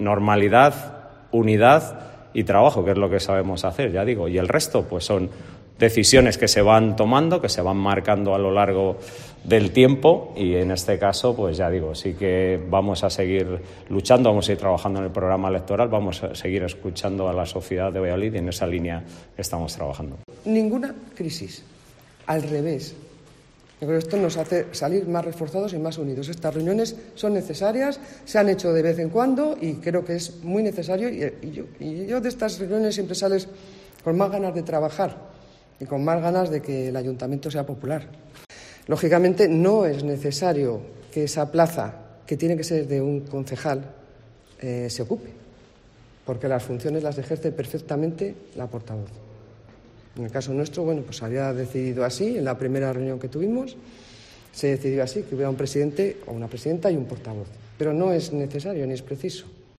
normalidad, unidad y trabajo, que es lo que sabemos hacer, ya digo. Y el resto, pues son decisiones que se van tomando, que se van marcando a lo largo del tiempo y en este caso, pues ya digo, sí que vamos a seguir luchando, vamos a ir trabajando en el programa electoral, vamos a seguir escuchando a la sociedad de Valladolid y en esa línea estamos trabajando. Ninguna crisis, al revés. Yo creo que esto nos hace salir más reforzados y más unidos. Estas reuniones son necesarias, se han hecho de vez en cuando y creo que es muy necesario y yo de estas reuniones siempre sales con más ganas de trabajar y con más ganas de que el ayuntamiento sea popular. Lógicamente no es necesario que esa plaza, que tiene que ser de un concejal, se ocupe, porque las funciones las ejerce perfectamente la portavoz. En el caso nuestro, bueno, pues había decidido así, en la primera reunión que tuvimos, se decidió así, que hubiera un presidente o una presidenta y un portavoz. Pero no es necesario ni es preciso.